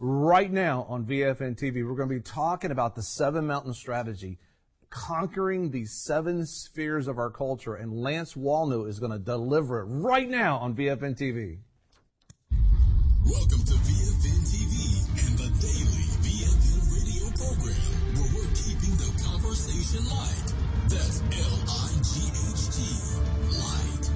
right now on VFN TV. We're going to be talking about the 7 Mountain Strategy, conquering these 7 spheres of our culture, and Lance Wallnau is going to deliver it right now on VFN TV. Welcome to VFN TV and the daily VFN radio program, where we're keeping the conversation light. That's L-I-G-H-T, light.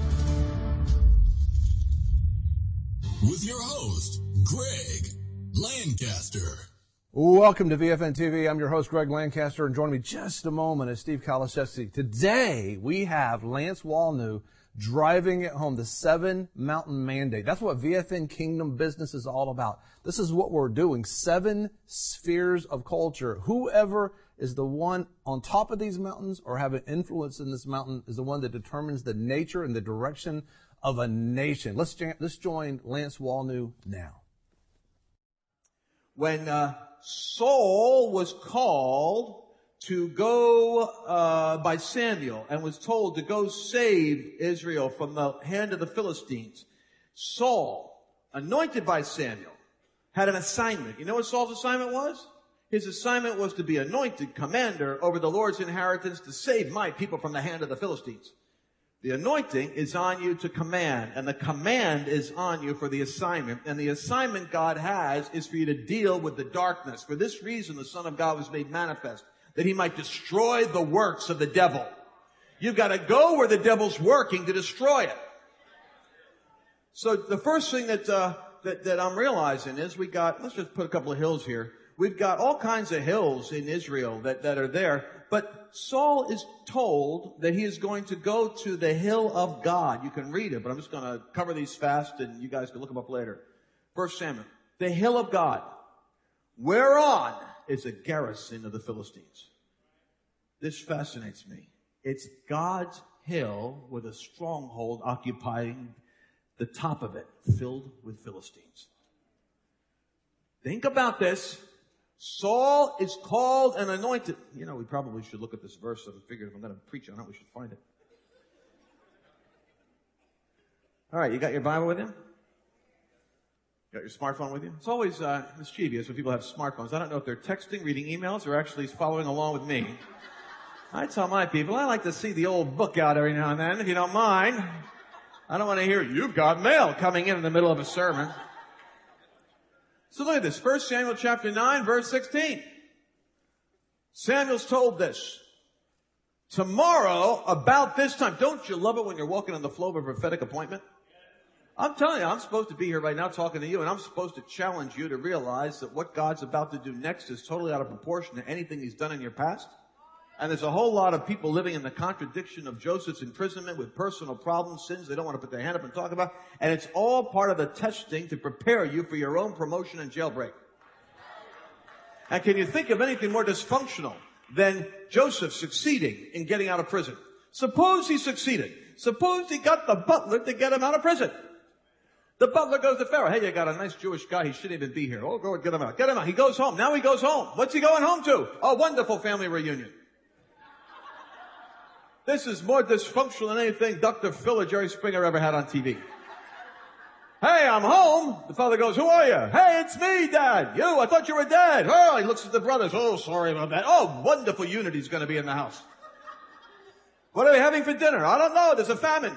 With your host, Greg Lancaster. Welcome to VFN TV. I'm your host, Greg Lancaster, and joining me just a moment is Steve Kaliszewski. Today, we have Lance Wallnau driving it home, the 7 Mountain Mandate. That's what VFN Kingdom Business is all about. This is what we're doing, 7 spheres of culture. Whoever is the one on top of these mountains or have an influence in this mountain is the one that determines the nature and the direction of a nation. Let's join Lance Wallnau now. When Saul was called to go by Samuel and was told to go save Israel from the hand of the Philistines, Saul, anointed by Samuel, had an assignment. You know what Saul's assignment was? His assignment was to be anointed commander over the Lord's inheritance to save my people from the hand of the Philistines. The anointing is on you to command, and the command is on you for the assignment. And the assignment God has is for you to deal with the darkness. For this reason, the Son of God was made manifest, that he might destroy the works of the devil. You've got to go where the devil's working to destroy it. So the first thing that I'm realizing is let's just put a couple of hills here. We've got all kinds of hills in Israel that are there, but Saul is told that he is going to go to the hill of God. You can read it, but I'm just going to cover these fast and you guys can look them up later. 1 Samuel, the hill of God, whereon is a garrison of the Philistines. This fascinates me. It's God's hill with a stronghold occupying the top of it, filled with Philistines. Think about this. Saul is called and anointed. You know, we probably should look at this verse and figure if I'm going to preach on it, we should find it. All right, you got your Bible with you? Got your smartphone with you? It's always mischievous when people have smartphones. I don't know if they're texting, reading emails, or actually following along with me. I tell my people, I like to see the old book out every now and then, if you don't mind. I don't want to hear, you've got mail coming in the middle of a sermon. So look at this, 1 Samuel chapter 9, verse 16. Samuel's told this. Tomorrow, about this time, don't you love it when you're walking on the flow of a prophetic appointment? I'm telling you, I'm supposed to be here right now talking to you, and I'm supposed to challenge you to realize that what God's about to do next is totally out of proportion to anything he's done in your past. And there's a whole lot of people living in the contradiction of Joseph's imprisonment with personal problems, sins they don't want to put their hand up and talk about. And it's all part of the testing to prepare you for your own promotion and jailbreak. And can you think of anything more dysfunctional than Joseph succeeding in getting out of prison? Suppose he succeeded. Suppose he got the butler to get him out of prison. The butler goes to Pharaoh. Hey, you got a nice Jewish guy. He shouldn't even be here. Oh, go and get him out. Get him out. He goes home. Now he goes home. What's he going home to? A wonderful family reunion. This is more dysfunctional than anything Dr. Phil or Jerry Springer ever had on TV. Hey, I'm home. The father goes, who are you? Hey, it's me, Dad. You, I thought you were dead. Oh, he looks at the brothers. Oh, sorry about that. Oh, wonderful unity's going to be in the house. What are they having for dinner? I don't know. There's a famine.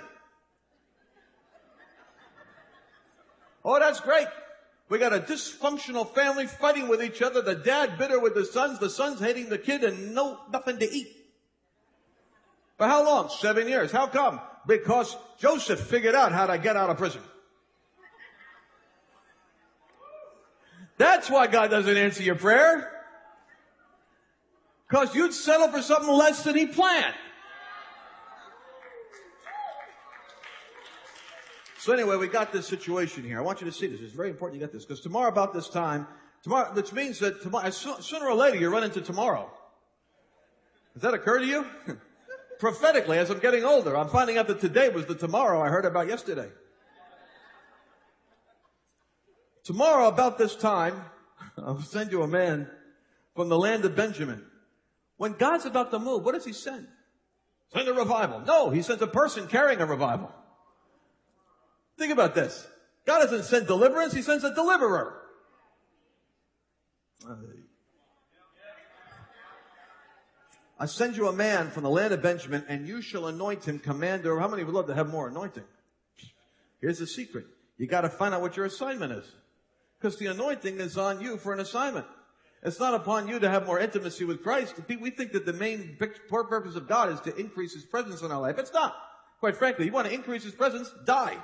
Oh, that's great. We got a dysfunctional family fighting with each other. The dad bitter with the sons hating the kid, and nothing to eat. For how long? 7 years. How come? Because Joseph figured out how to get out of prison. That's why God doesn't answer your prayer. Because you'd settle for something less than he planned. So anyway, we got this situation here. I want you to see this. It's very important you get this. Because tomorrow about this time, which means that tomorrow, sooner or later you run into tomorrow. Does that occur to you? Prophetically, as I'm getting older, I'm finding out that today was the tomorrow I heard about yesterday. Tomorrow, about this time, I'll send you a man from the land of Benjamin. When God's about to move, what does he send? Send a revival. No, he sends a person carrying a revival. Think about this. God doesn't send deliverance, he sends a deliverer. I send you a man from the land of Benjamin, and you shall anoint him commander. How many would love to have more anointing? Here's the secret. You got to find out what your assignment is. Because the anointing is on you for an assignment. It's not upon you to have more intimacy with Christ. We think that the main purpose of God is to increase His presence in our life. It's not. Quite frankly, you want to increase His presence? Die.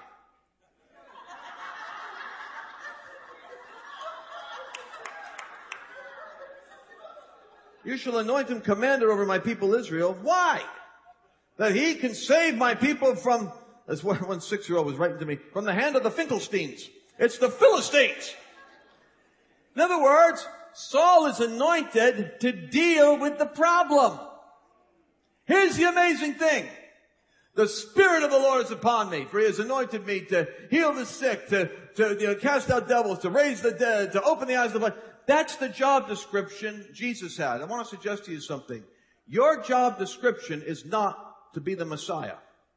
You shall anoint him commander over my people Israel. Why? That he can save my people from, as one 6-year-old was writing to me, from the hand of the Finkelsteins. It's the Philistines. In other words, Saul is anointed to deal with the problem. Here's the amazing thing. The Spirit of the Lord is upon me, for He has anointed me to heal the sick, to cast out devils, to raise the dead, to open the eyes of the blind. That's the job description Jesus had. I want to suggest to you something. Your job description is not to be the Messiah.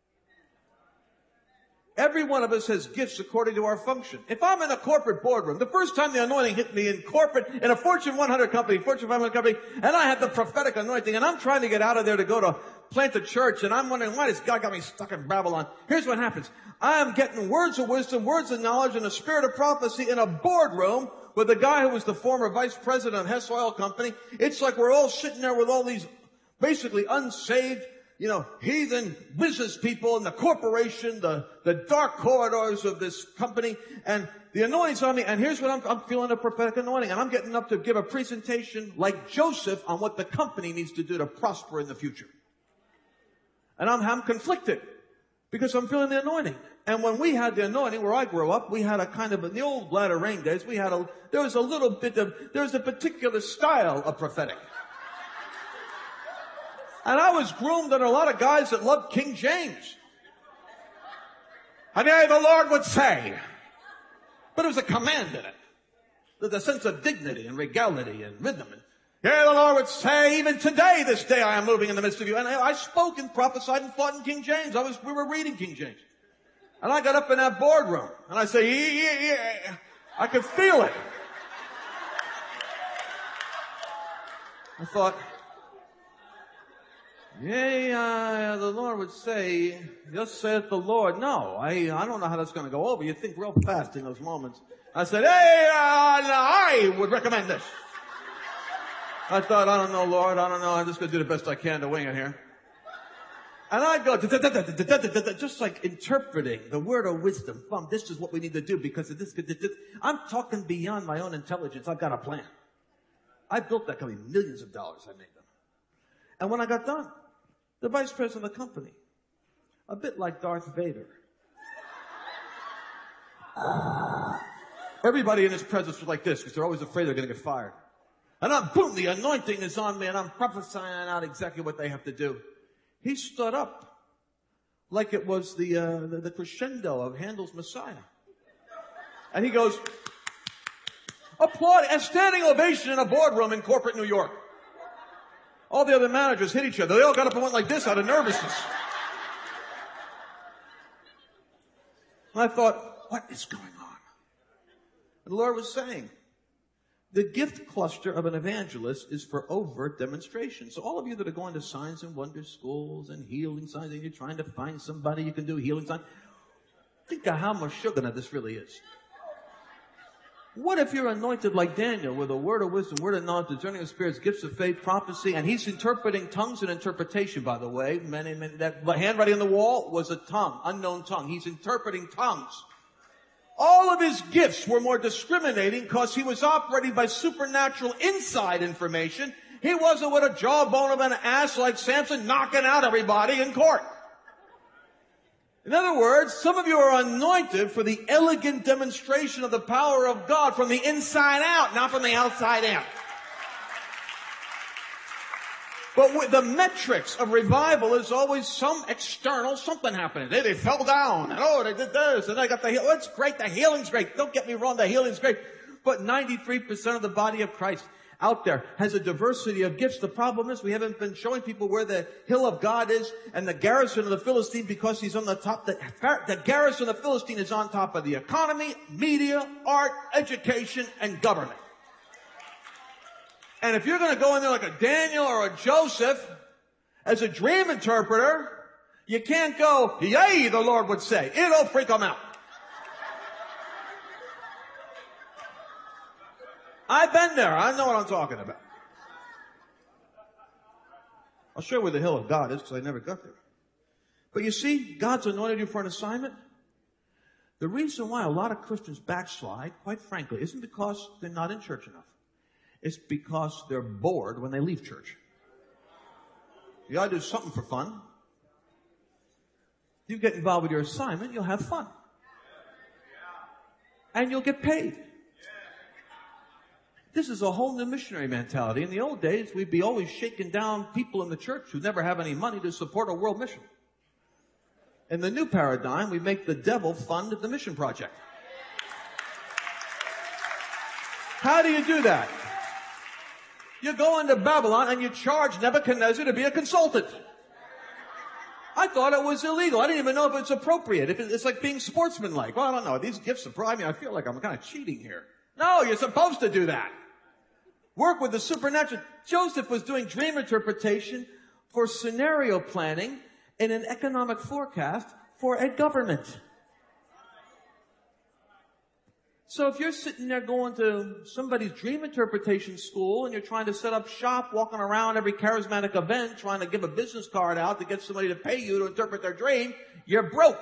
Every one of us has gifts according to our function. If I'm in a corporate boardroom, the first time the anointing hit me in a Fortune 100 company, Fortune 500 company, and I have the prophetic anointing, and I'm trying to get out of there to go to plant a church, and I'm wondering, why does God got me stuck in Babylon? Here's what happens. I am getting words of wisdom, words of knowledge, and a spirit of prophecy in a boardroom with a guy who was the former vice president of Hess Oil Company. It's like we're all sitting there with all these basically unsaved, heathen business people in the corporation, the dark corridors of this company, and the anointing's on me, and here's what I'm feeling a prophetic anointing, and I'm getting up to give a presentation like Joseph on what the company needs to do to prosper in the future. And I'm conflicted because I'm feeling the anointing. And when we had the anointing, where I grew up, we had a kind of, in the old Latter Rain days, there was a particular style of prophetic. And I was groomed under a lot of guys that loved King James. And the Lord would say, but there was a command in it. There's a sense of dignity and regality and rhythm. Here the Lord would say, even today, this day I am moving in the midst of you. And I spoke and prophesied and fought in King James. We were reading King James. And I got up in that boardroom and I say, yeah. I could feel it. I thought, the Lord would say, thus saith the Lord. No, I don't know how that's going to go over. You think real fast in those moments. I said, I would recommend this. I thought, I don't know, Lord, I don't know. I'm just going to do the best I can to wing it here. And I'd go, just like interpreting the word of wisdom. This is what we need to do because of this. I'm talking beyond my own intelligence. I've got a plan. I built that company. Millions of dollars I made them. And when I got done, the vice president of the company, a bit like Darth Vader. Everybody in his presence was like this because they're always afraid they're going to get fired. And boom, the anointing is on me and I'm prophesying out exactly what they have to do. He stood up like it was the crescendo of Handel's Messiah. And he goes, applaud, and standing ovation in a boardroom in corporate New York. All the other managers hit each other. They all got up and went like this out of nervousness. And I thought, what is going on? And the Lord was saying, the gift cluster of an evangelist is for overt demonstration. So all of you that are going to signs and wonder schools and healing signs, and you're trying to find somebody you can do healing signs, think of how much sugar this really is. What if you're anointed like Daniel with a word of wisdom, word of knowledge, discerning of spirits, gifts of faith, prophecy, and he's interpreting tongues and interpretation, by the way. That handwriting on the wall was a tongue, unknown tongue. He's interpreting tongues. All of his gifts were more discriminating because he was operating by supernatural inside information. He wasn't with a jawbone of an ass like Samson knocking out everybody in court. In other words, some of you are anointed for the elegant demonstration of the power of God from the inside out, not from the outside in. But with the metrics of revival is always some external something happening. They fell down, and they did this, and they got the healing. Oh, it's great, the healing's great. Don't get me wrong, the healing's great. But 93% of the body of Christ out there has a diversity of gifts. The problem is we haven't been showing people where the hill of God is and the garrison of the Philistine because he's on the top. The garrison of the Philistine is on top of the economy, media, art, education, and government. And if you're going to go in there like a Daniel or a Joseph as a dream interpreter, you can't go, yea, the Lord would say. It'll freak them out. I've been there. I know what I'm talking about. I'll show you where the hill of God is because I never got there. But you see, God's anointed you for an assignment. The reason why a lot of Christians backslide, quite frankly, isn't because they're not in church enough. It's because they're bored when they leave church. You gotta do something for fun. You get involved with your assignment, you'll have fun. And you'll get paid. This is a whole new missionary mentality. In the old days, we'd be always shaking down people in the church who never have any money to support a world mission. In the new paradigm, we make the devil fund the mission project. How do you do that? You go into Babylon and you charge Nebuchadnezzar to be a consultant. I thought it was illegal. I didn't even know if it's appropriate. It's like being sportsmanlike. Well, I don't know. These gifts surprise me. I feel like I'm kind of cheating here. No, you're supposed to do that. Work with the supernatural. Joseph was doing dream interpretation for scenario planning in an economic forecast for a government. So if you're sitting there going to somebody's dream interpretation school and you're trying to set up shop, walking around every charismatic event, trying to give a business card out to get somebody to pay you to interpret their dream, you're broke.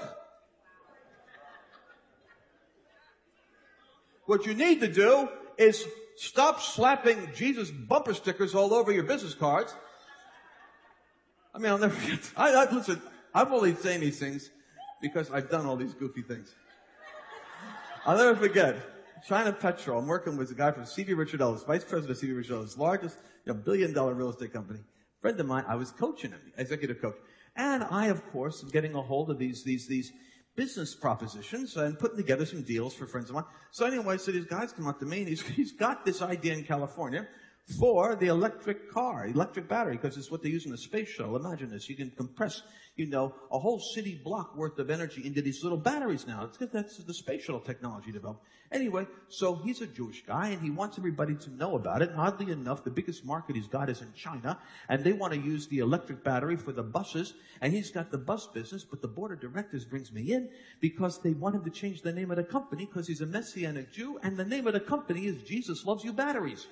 What you need to do is stop slapping Jesus bumper stickers all over your business cards. I mean, I'll never forget. Listen, I'm only saying these things because I've done all these goofy things. I'll never forget. China Petrol. I'm working with a guy from C.V. Richard Ellis, vice president of C.V. Richard Ellis, largest $1 billion real estate company. Friend of mine, I was coaching him, executive coach. And I, of course, am getting a hold of these business propositions and putting together some deals for friends of mine. So anyway, so these guys come up to me and he's got this idea in California for the electric car, electric battery, because it's what they use in the space shuttle. Imagine this. You can compress, a whole city block worth of energy into these little batteries now. It's because that's the space shuttle technology developed. Anyway, so he's a Jewish guy and he wants everybody to know about it. And oddly enough, the biggest market he's got is in China, and they want to use the electric battery for the buses, and he's got the bus business, but the board of directors brings me in because they want him to change the name of the company because he's a Messianic Jew, and the name of the company is Jesus Loves You Batteries.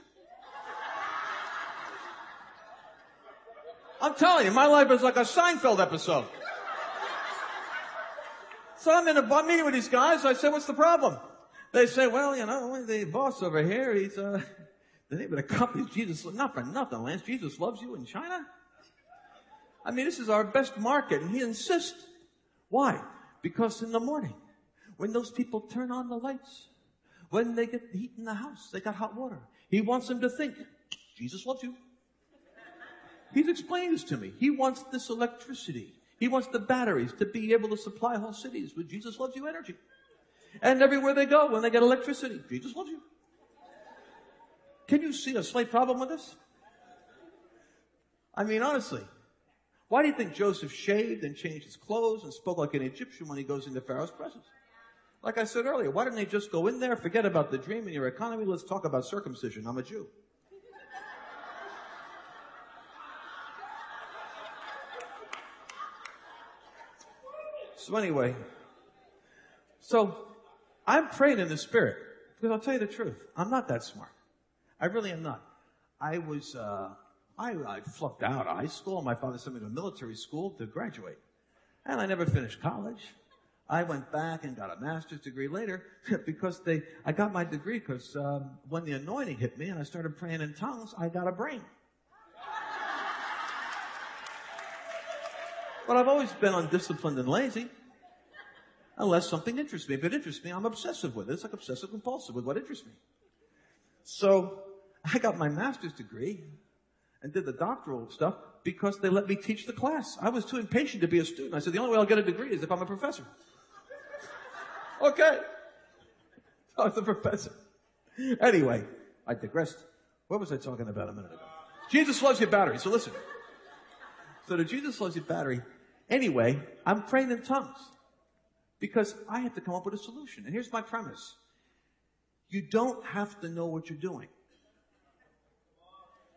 I'm telling you, my life is like a Seinfeld episode. So I'm in a meeting with these guys. I said, what's the problem? They say, well, the boss over here, he's, the name of the company is Jesus. Not for nothing, Lance. Jesus Loves You in China? I mean, this is our best market. And he insists. Why? Because in the morning, when those people turn on the lights, when they get heat in the house, they got hot water. He wants them to think, Jesus loves you. He's explained this to me. He wants this electricity. He wants the batteries to be able to supply whole cities with Jesus Loves You energy. And everywhere they go, when they get electricity, Jesus loves you. Can you see a slight problem with this? I mean, honestly, why do you think Joseph shaved and changed his clothes and spoke like an Egyptian when he goes into Pharaoh's presence? Like I said earlier, why didn't they just go in there, forget about the dream and your economy, let's talk about circumcision. I'm a Jew. So anyway, I'm praying in the Spirit, because I'll tell you the truth, I'm not that smart. I really am not. I flunked out of high school. My father sent me to a military school to graduate. And I never finished college. I went back and got a master's degree later because I got my degree because when the anointing hit me and I started praying in tongues, I got a brain. But I've always been undisciplined and lazy. Unless something interests me. If it interests me, I'm obsessive with it. It's like obsessive compulsive with what interests me. So I got my master's degree and did the doctoral stuff because they let me teach the class. I was too impatient to be a student. I said, the only way I'll get a degree is if I'm a professor. Okay. So I was a professor. Anyway, I digressed. What was I talking about a minute ago? Jesus Loves You battery. So listen. So the Jesus Loves You battery. Anyway, I'm praying in tongues because I had to come up with a solution. And here's my premise. You don't have to know what you're doing.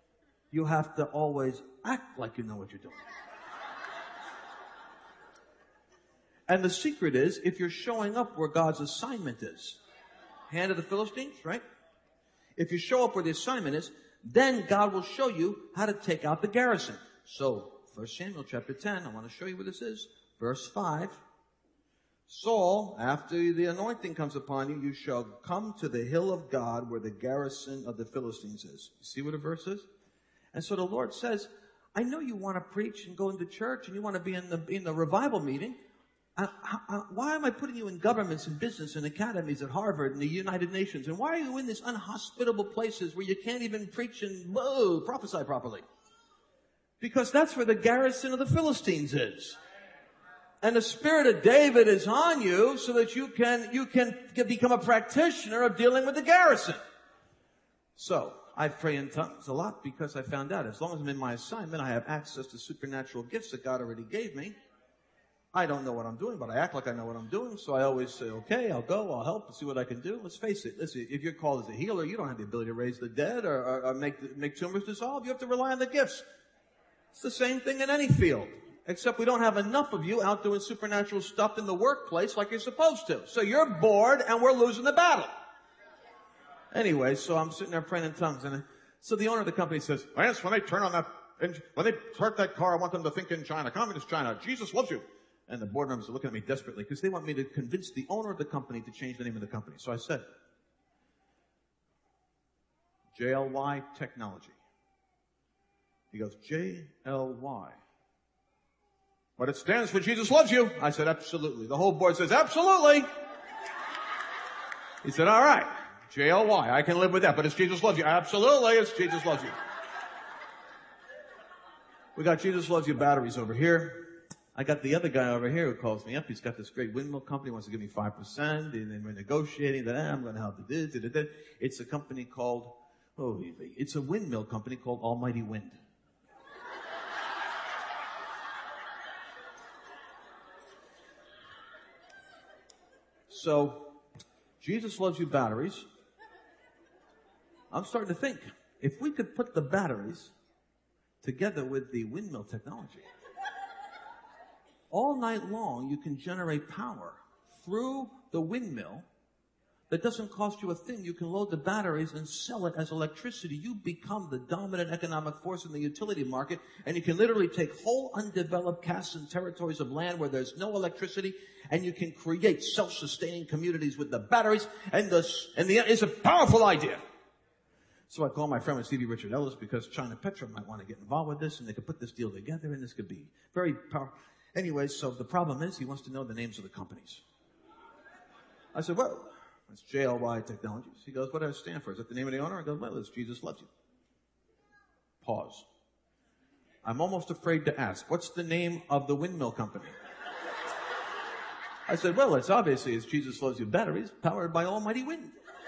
You have to always act like you know what you're doing. And the secret is, if you're showing up where God's assignment is, hand of the Philistines, right? If you show up where the assignment is, then God will show you how to take out the garrison. So, 1 Samuel chapter 10, I want to show you where this is. Verse 5. Saul, after the anointing comes upon you, you shall come to the hill of God where the garrison of the Philistines is. You see what the verse is? And so the Lord says, I know you want to preach and go into church and you want to be in the revival meeting. Why am I putting you in governments and business and academies at Harvard and the United Nations? And why are you in these unhospitable places where you can't even preach and prophesy properly? Because that's where the garrison of the Philistines is. And the Spirit of David is on you so that you can become a practitioner of dealing with the garrison. So, I pray in tongues a lot because I found out as long as I'm in my assignment, I have access to supernatural gifts that God already gave me. I don't know what I'm doing, but I act like I know what I'm doing. So I always say, okay, I'll go, I'll help, and see what I can do. Let's face it. Listen, if you're called as a healer, you don't have the ability to raise the dead or make tumors dissolve. You have to rely on the gifts. It's the same thing in any field. Except we don't have enough of you out doing supernatural stuff in the workplace like you're supposed to. So you're bored and we're losing the battle. Anyway, so I'm sitting there praying in tongues. And so the owner of the company says, Lance, when they turn on that, when they start that car, I want them to think in China, communist China. Jesus loves you. And the board members are looking at me desperately because they want me to convince the owner of the company to change the name of the company. So I said, JLY Technology. He goes, JLY. But it stands for Jesus loves you. I said, absolutely. The whole board says, absolutely. He said, all right, JLY. I can live with that, but it's Jesus loves you. Absolutely, it's Jesus loves you. We got Jesus loves you batteries over here. I got the other guy over here who calls me up. He's got this great windmill company, wants to give me 5%, and then we're negotiating that I'm going to help do this. It's a company called, it's a windmill company called Almighty Wind. So, Jesus loves you batteries. I'm starting to think, if we could put the batteries together with the windmill technology, all night long you can generate power through the windmill that doesn't cost you a thing. You can load the batteries and sell it as electricity. You become the dominant economic force in the utility market, and you can literally take whole undeveloped casts and territories of land where there's no electricity, and you can create self-sustaining communities with the batteries, and it's a powerful idea. So I called my friend Stevie Richard Ellis because China Petra might want to get involved with this, and they could put this deal together, and this could be very powerful. Anyway, so the problem is he wants to know the names of the companies. I said, well, it's JLY Technologies. He goes, what does it stand for? Is that the name of the owner? I go, well, it's Jesus loves you. Pause. I'm almost afraid to ask, what's the name of the windmill company? I said, well, it's Jesus loves you batteries powered by Almighty Wind.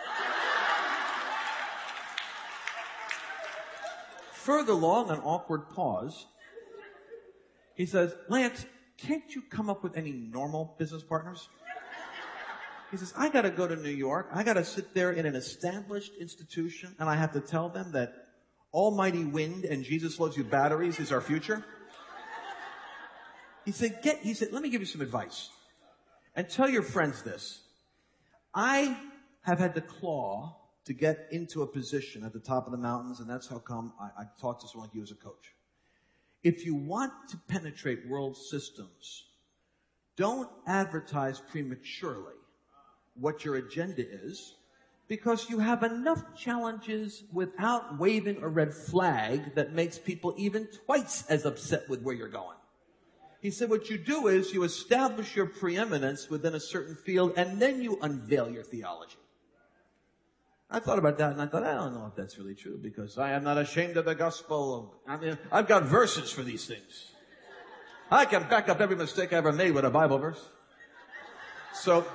Further along, an awkward pause. He says, Lance, can't you come up with any normal business partners? He says, I got to go to New York. I got to sit there in an established institution, and I have to tell them that Almighty Wind and Jesus loves you batteries is our future. He said, let me give you some advice. And tell your friends this. I have had to claw to get into a position at the top of the mountains, and that's how come I taught to someone like you as a coach. If you want to penetrate world systems, don't advertise prematurely what your agenda is, because you have enough challenges without waving a red flag that makes people even twice as upset with where you're going. He said what you do is you establish your preeminence within a certain field, and then you unveil your theology. I thought about that, and I thought, I don't know if that's really true, because I am not ashamed of the gospel. I mean, I've got verses for these things. I can back up every mistake I ever made with a Bible verse. So,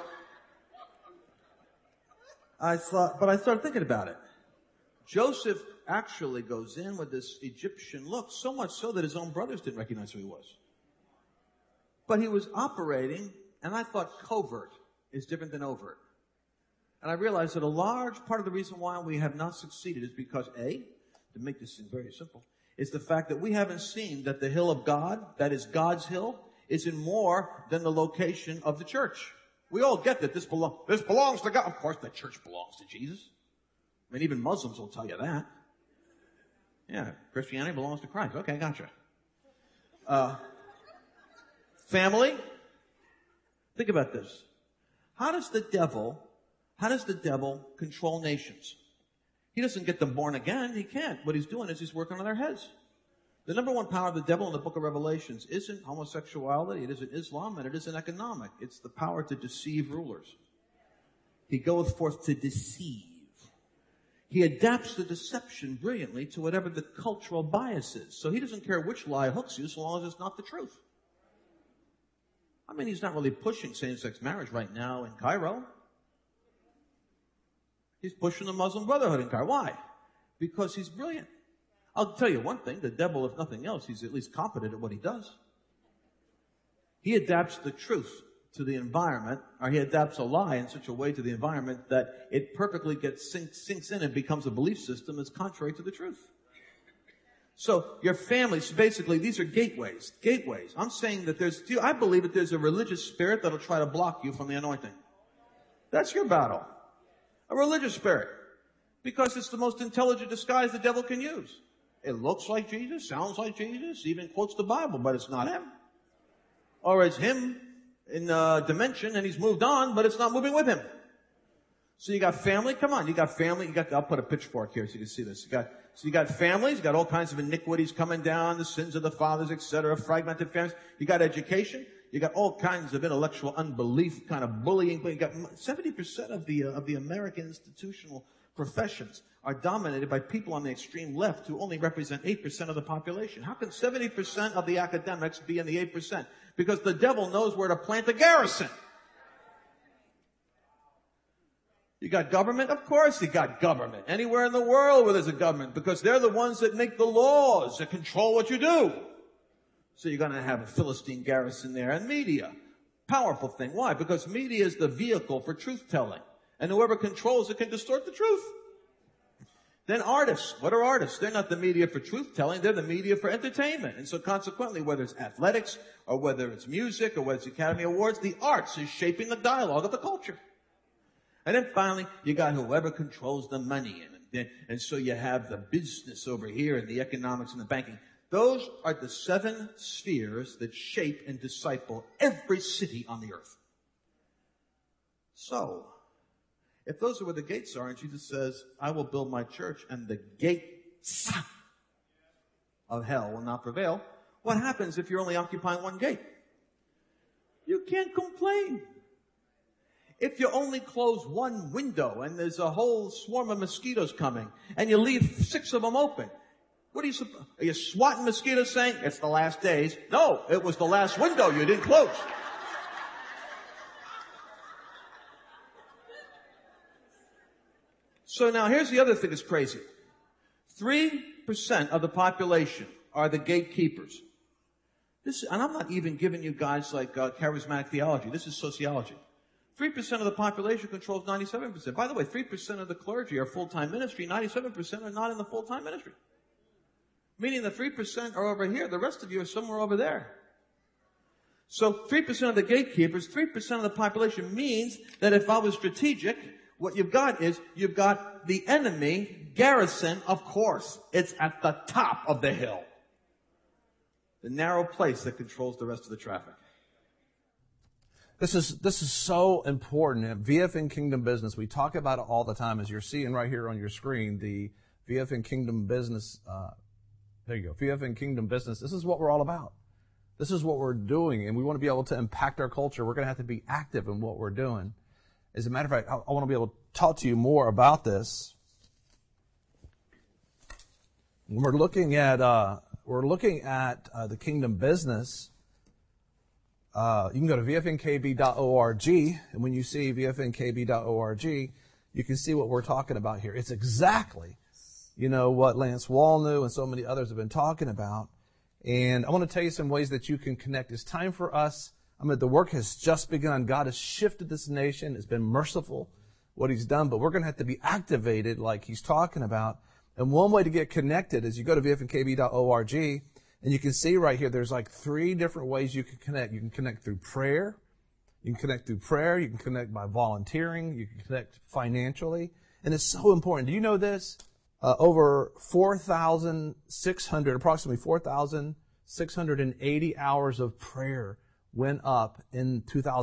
I started thinking about it. Joseph actually goes in with this Egyptian look, so much so that his own brothers didn't recognize who he was. But he was operating, and I thought covert is different than overt. And I realized that a large part of the reason why we have not succeeded is because, A, to make this thing very simple, is the fact that we haven't seen that the hill of God, that is God's hill, is in more than the location of the church. We all get that this belongs to God. Of course the church belongs to Jesus. I mean, even Muslims will tell you that. Yeah, Christianity belongs to Christ. Okay, gotcha. Family. Think about this. How does the devil control nations? He doesn't get them born again. He can't. What he's doing is he's working on their heads. The number one power of the devil in the book of Revelations isn't homosexuality, it isn't Islam, and it isn't economic. It's the power to deceive rulers. He goeth forth to deceive. He adapts the deception brilliantly to whatever the cultural bias is. So he doesn't care which lie hooks you, so long as it's not the truth. I mean, he's not really pushing same-sex marriage right now in Cairo. He's pushing the Muslim Brotherhood in Cairo. Why? Because he's brilliant. I'll tell you one thing, the devil, if nothing else, he's at least competent at what he does. He adapts the truth to the environment, or he adapts a lie in such a way to the environment that it perfectly sinks in and becomes a belief system that's contrary to the truth. So your families, basically, these are gateways. Gateways. I'm saying that I believe that there's a religious spirit that'll try to block you from the anointing. That's your battle. A religious spirit. Because it's the most intelligent disguise the devil can use. It looks like Jesus, sounds like Jesus, even quotes the Bible, but it's not him. Or it's him in a dimension and he's moved on, but it's not moving with him. So you got family, come on, you got family, I'll put a pitchfork here so you can see this. You got families, you got all kinds of iniquities coming down, the sins of the fathers, etc., fragmented families. You got education, you got all kinds of intellectual unbelief, kind of bullying. But you got 70% of the American institutional professions are dominated by people on the extreme left who only represent 8% of the population. How can 70% of the academics be in the 8%? Because the devil knows where to plant a garrison. You got government? Of course you got government. Anywhere in the world where there's a government, because they're the ones that make the laws that control what you do. So you're going to have a Philistine garrison there. And media. Powerful thing. Why? Because media is the vehicle for truth-telling. And whoever controls it can distort the truth. Then artists. What are artists? They're not the media for truth-telling. They're the media for entertainment. And so consequently, whether it's athletics, or whether it's music, or whether it's Academy Awards, the arts is shaping the dialogue of the culture. And then finally, you got whoever controls the money. And so you have the business over here and the economics and the banking. Those are the 7 spheres that shape and disciple every city on the earth. So, if those are where the gates are, and Jesus says, I will build my church and the gates of hell will not prevail, what happens if you're only occupying one gate? You can't complain. If you only close one window and there's a whole swarm of mosquitoes coming and you leave 6 of them open, are you swatting mosquitoes saying, it's the last days? No, it was the last window you didn't close. So now here's the other thing that's crazy. 3% of the population are the gatekeepers. And I'm not even giving you guys like charismatic theology. This is sociology. 3% of the population controls 97%. By the way, 3% of the clergy are full-time ministry. 97% are not in the full-time ministry. Meaning the 3% are over here. The rest of you are somewhere over there. So 3% of the gatekeepers, 3% of the population means that if I was strategic, what you've got is you've got the enemy garrison, of course. It's at the top of the hill. The narrow place that controls the rest of the traffic. This is so important. At VFN Kingdom Business, we talk about it all the time. As you're seeing right here on your screen, the VFN Kingdom Business, there you go, VFN Kingdom Business. This is what we're all about. This is what we're doing, and we want to be able to impact our culture. We're going to have to be active in what we're doing. As a matter of fact, I want to be able to talk to you more about this. When we're looking at the Kingdom Business. You can go to vfnkb.org, and when you see vfnkb.org, you can see what we're talking about here. It's exactly, what Lance Wall knew and so many others have been talking about. And I want to tell you some ways that you can connect. It's time for us. The work has just begun. God has shifted this nation. It's been merciful what He's done, but we're going to have to be activated like He's talking about. And one way to get connected is you go to vfnkb.org, and you can see right here there's like 3 different ways you can connect. You can connect through prayer. You can connect through prayer. You can connect by volunteering. You can connect financially. And it's so important. Do you know this? Over 4,600, approximately 4,680 hours of prayer went up in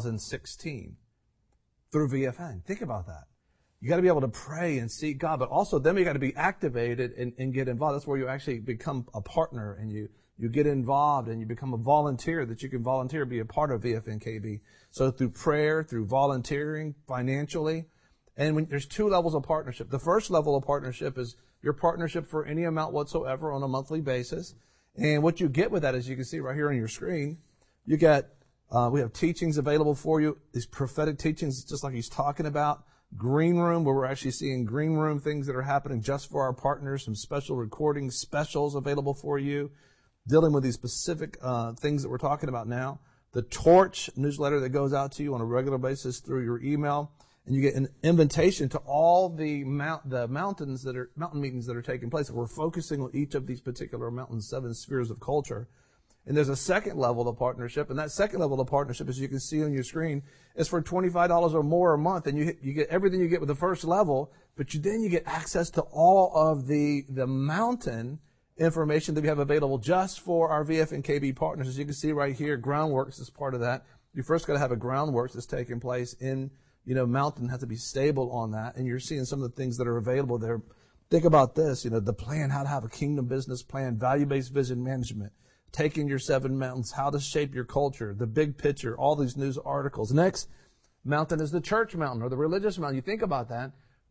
2016 through VFN. Think about that. You got to be able to pray and seek God, but also then you got to be activated and get involved. That's where you actually become a partner and you get involved and you become a volunteer, that you can volunteer, be a part of VFNKB. So through prayer, through volunteering, financially. And there's 2 levels of partnership. The first level of partnership is your partnership for any amount whatsoever on a monthly basis. And what you get with that, as you can see right here on your screen, you get, we have teachings available for you, these prophetic teachings, just like he's talking about. Green Room, where we're actually seeing Green Room things that are happening just for our partners, some special recordings, specials available for you, dealing with these specific things that we're talking about now. The Torch newsletter that goes out to you on a regular basis through your email. And you get an invitation to all the mountain meetings that are taking place. We're focusing on each of these particular mountains, 7 spheres of culture. And there's a second level of partnership, and that second level of partnership, as you can see on your screen, is for $25 or more a month, and you get everything you get with the first level, but then you get access to all of the mountain information that we have available just for our VFNKB partners. As you can see right here, Groundworks is part of that. You first got to have a Groundworks that's taking place in, mountain, has to be stable on that, and you're seeing some of the things that are available there. Think about this, the plan, how to have a kingdom business plan, value-based vision management, taking your 7 mountains, how to shape your culture, the big picture, all these news articles. Next mountain is the church mountain or the religious mountain. You think about that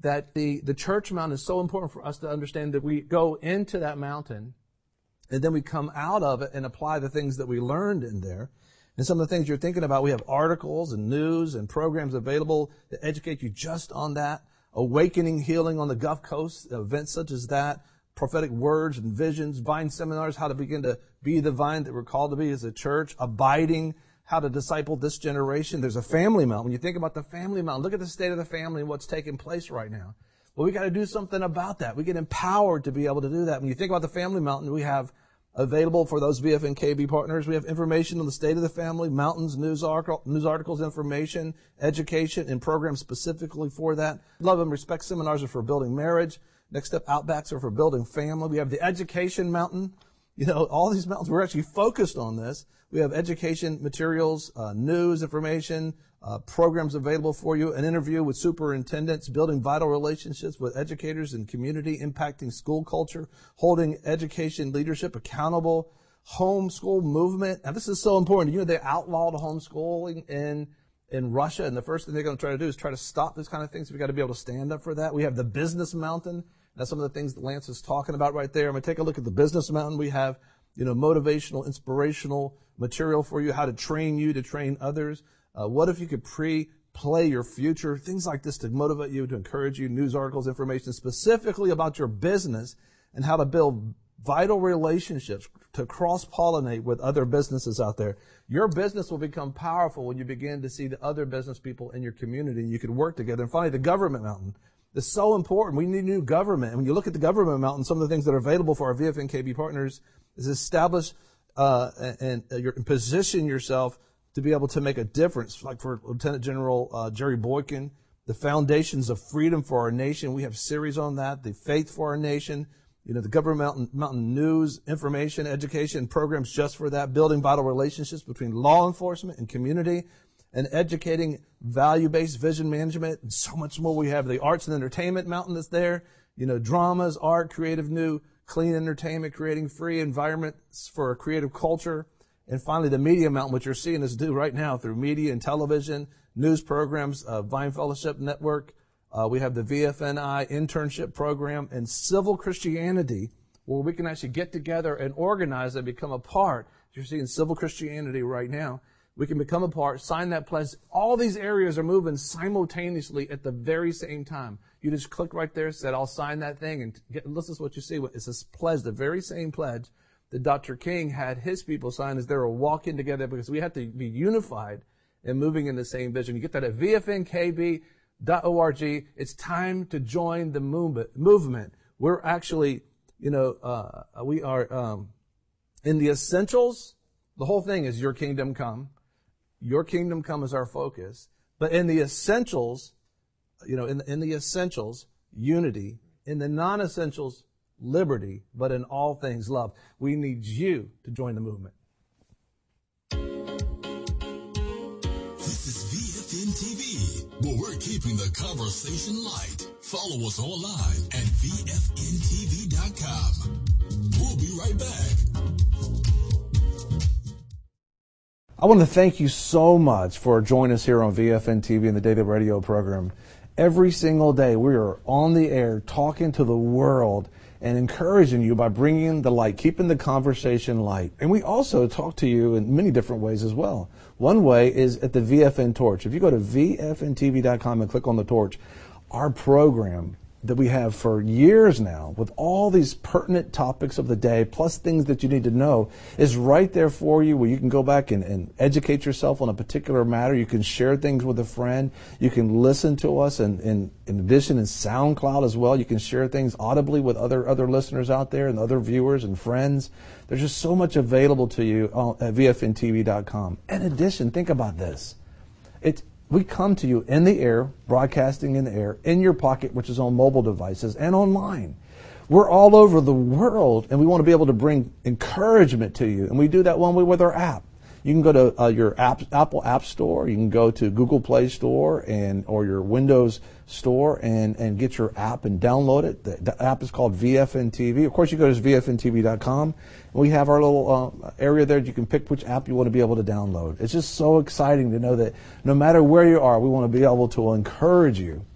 the church mountain is so important for us to understand that we go into that mountain and then we come out of it and apply the things that we learned in there. And some of the things you're thinking about, we have articles and news and programs available to educate you just on that. Awakening Healing on the Gulf Coast, events such as that. Prophetic words and visions, vine seminars, how to begin to be the vine that we're called to be as a church, abiding, how to disciple this generation. There's a family mountain. When you think about the family mountain, look at the state of the family and what's taking place right now. Well, we got to do something about that. We get empowered to be able to do that. When you think about the family mountain, we have available for those VFNKB partners, we have information on the state of the family, mountains, news articles, information, education, and programs specifically for that. Love and Respect seminars are for building marriage. Next up, Outbacks are for building family. We have the Education Mountain. All these mountains, we're actually focused on this. We have education materials, news information, programs available for you, an interview with superintendents, building vital relationships with educators and community, impacting school culture, holding education leadership accountable, homeschool movement. Now, this is so important. They outlawed homeschooling in Russia, and the first thing they're going to try to do is try to stop this kind of thing, so we've got to be able to stand up for that. We have the Business Mountain. That's some of the things that Lance is talking about right there. I'm going to take a look at the Business Mountain. We have, motivational, inspirational material for you, how to train you to train others. What if you could play your future? Things like this to motivate you, to encourage you, news articles, information specifically about your business and how to build vital relationships to cross-pollinate with other businesses out there. Your business will become powerful when you begin to see the other business people in your community and you can work together. And finally, the Government Mountain. It's so important. We need new government. And when you look at the Government Mountain, some of the things that are available for our VFNKB partners is establish and position yourself to be able to make a difference. Like for Lieutenant General Jerry Boykin, the Foundations of Freedom for Our Nation. We have a series on that. The Faith for Our Nation. The Government Mountain news, information, education programs just for that. Building vital relationships between law enforcement and community. And educating value-based vision management, and so much more. We have the Arts and Entertainment Mountain that's there. Dramas, art, creative new, clean entertainment, creating free environments for a creative culture. And finally, the Media Mountain, which you're seeing us do right now through media and television, news programs, Vine Fellowship Network. We have the VFNI internship program and Civil Christianity, where we can actually get together and organize and become a part. You're seeing Civil Christianity right now. We can become a part, sign that pledge. All these areas are moving simultaneously at the very same time. You just click right there, said, I'll sign that thing, and listen to what you see. It's this pledge, the very same pledge that Dr. King had his people sign as they were walking together, because we have to be unified and moving in the same vision. You get that at VFNKB.org. It's time to join the movement. We're actually, we are in the essentials. The whole thing is your kingdom come. Your kingdom come is our focus. But in the essentials, in the essentials, unity. In the non-essentials, liberty. But in all things, love. We need you to join the movement. This is VFN TV, where we're keeping the conversation light. Follow us online at VFNTV.com. We'll be right back. I want to thank you so much for joining us here on VFN TV and the Daily Radio program. Every single day we are on the air talking to the world and encouraging you by bringing the light, keeping the conversation light. And we also talk to you in many different ways as well. One way is at the VFN Torch. If you go to VFNTV.com and click on the torch, our program that we have for years now with all these pertinent topics of the day, plus things that you need to know, is right there for you, where you can go back and educate yourself on a particular matter. You can share things with a friend. You can listen to us, and in addition in SoundCloud as well. You can share things audibly with other listeners out there and other viewers and friends. There's just so much available to you at VFNTV.com. In addition, think about this. We come to you in the air, broadcasting in the air, in your pocket, which is on mobile devices, and online. We're all over the world, and we want to be able to bring encouragement to you. And we do that one way with our app. You can go to your Apple App Store. You can go to Google Play Store or your Windows Store and get your app and download it. The app is called VFN TV. Of course, you go to VFNTV.com. And we have our little area there. You can pick which app you want to be able to download. It's just so exciting to know that no matter where you are, we want to be able to encourage you.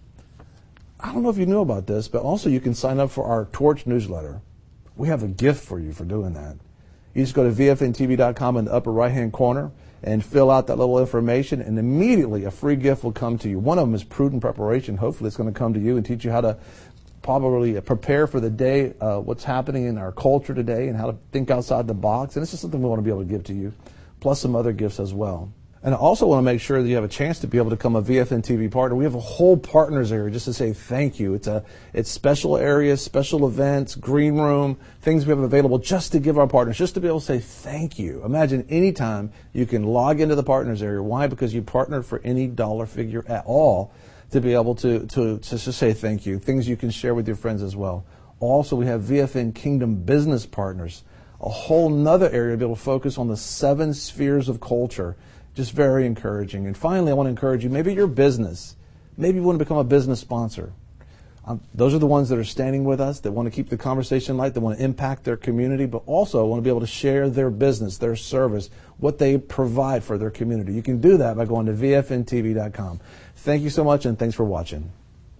I don't know if you knew about this, but also you can sign up for our Torch newsletter. We have a gift for you for doing that. You just go to VFNTV.com in the upper right-hand corner and fill out that little information, and immediately a free gift will come to you. One of them is Prudent Preparation. Hopefully it's going to come to you and teach you how to probably prepare for the day, what's happening in our culture today, and how to think outside the box. And it's just something we want to be able to give to you, plus some other gifts as well. And I also want to make sure that you have a chance to be able to become a VFN TV partner. We have a whole partners area just to say thank you. It's special areas, special events, green room, things we have available just to give our partners, just to be able to say thank you. Imagine anytime you can log into the partners area. Why? Because you partnered for any dollar figure at all to be able to just say thank you. Things you can share with your friends as well. Also, we have VFN Kingdom Business Partners, a whole nother area to be able to focus on the 7 spheres of culture. Just very encouraging. And finally, I want to encourage you, maybe your business. Maybe you want to become a business sponsor. Those are the ones that are standing with us, that want to keep the conversation light, that want to impact their community, but also want to be able to share their business, their service, what they provide for their community. You can do that by going to VFNTV.com. Thank you so much, and thanks for watching.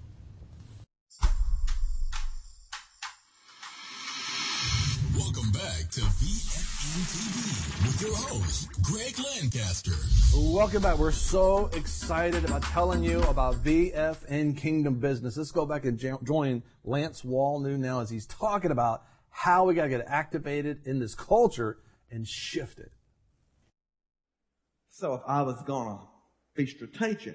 Welcome back to VFN TV with your host, Greg Lancaster. Welcome back. We're so excited about telling you about VFN Kingdom Business. Let's go back and join Lance Wallnew now as he's talking about how we got to get activated in this culture and shift it. So if I was going to be strategic,